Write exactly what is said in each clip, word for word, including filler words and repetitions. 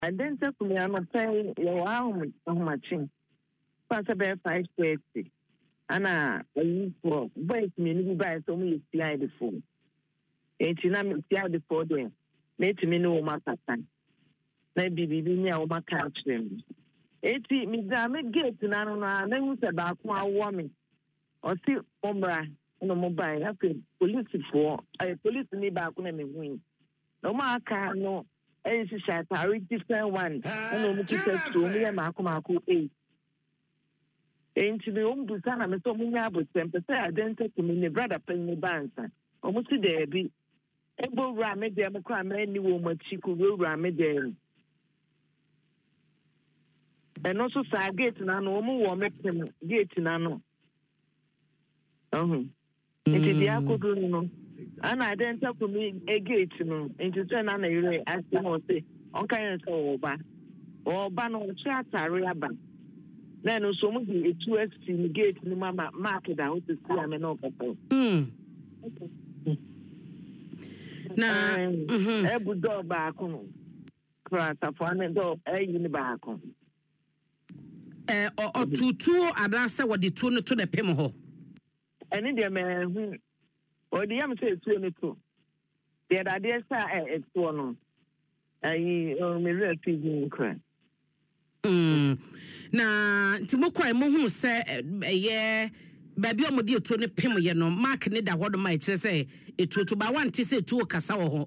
Identity to me, I'm a pay your arm so much. Pass about five thirty. And I use for boys, me, buy so many C I the phone. Ain't you not C I the phone there? Make me know my pattern. Maybe be near my couch them. Eighty, me, damn gate, and I don't know, then you said about one woman. Or see, Ombra, no mobile, I could police for a police me back when I win. No more car, no. And she shall carry different one. And no to to me and Macomaco eight. Ain't the own Busan, I'm so many about them, but I didn't take to me, brother, paying me banter. Almost there be. Ebo Rame, them crime, any woman, she could will Rame there. And also, say, gate nano, more make them gate nano. Oh, into the Akudu, no. And I didn't tell me a gate, no, into turn on a relay, as you know, say, on kind of over. Or ban on chat, I reaba. Then also, a two S T gate, no mamma, market out to see I'm an offer. Hm. Now, every door back home. Crass upon a door, a uniback home. Eh, or two two, I'd answer what the two to the Pimho. And in the man, or the young say twenty-two. The idea is one. I mirror feeding cry. Hm. Now, Timoko, Mohu say, yeah, baby, I'm dear to the Pim, you know, Mark Nida, what might say, it would by one to say to a Casaho.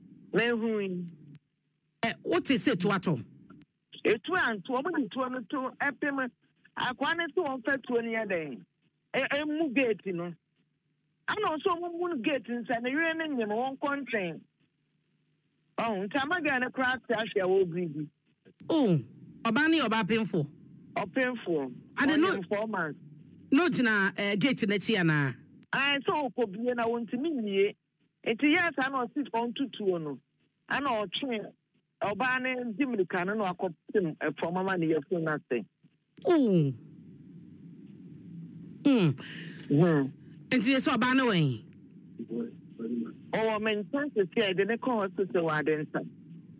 What is it to Atom? It's one, two, two, two, a payment. I wanted to offer twenty a day. A move gate, you know. I know someone won't get inside the urine in one contain. Oh, Tamagan a crack, I will breathe. Oh, Obani or painful. Or painful. I don't know four months. No, Tina, gate in the Tiana. I saw Kobe and I want to meet ye. It's yes, I know sit on two two no. I know train. Obani Jimmy Cannon or copy from my money of nothing. Oh. Hmm. Hmm. And see, so Banaway. Oh, I mean, to say, I didn't call us to say what I didn't say.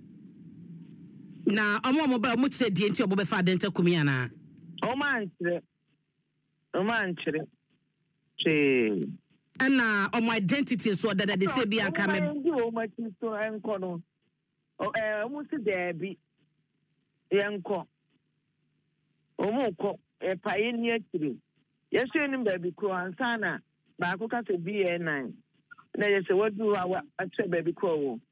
Now, I'm more about much said the entire Bobby Fadenta Kumiana. Oh, man, oh, man, she. And now, on my identity, so that they say, be a coming. Oh, my sister, and Cono. Oh, I almost there be young cock. Oh, more cock, a pioneer to be. Yes, you know, baby, crow and sana. But I could be a nine. Now, you say, what do I say, baby crow?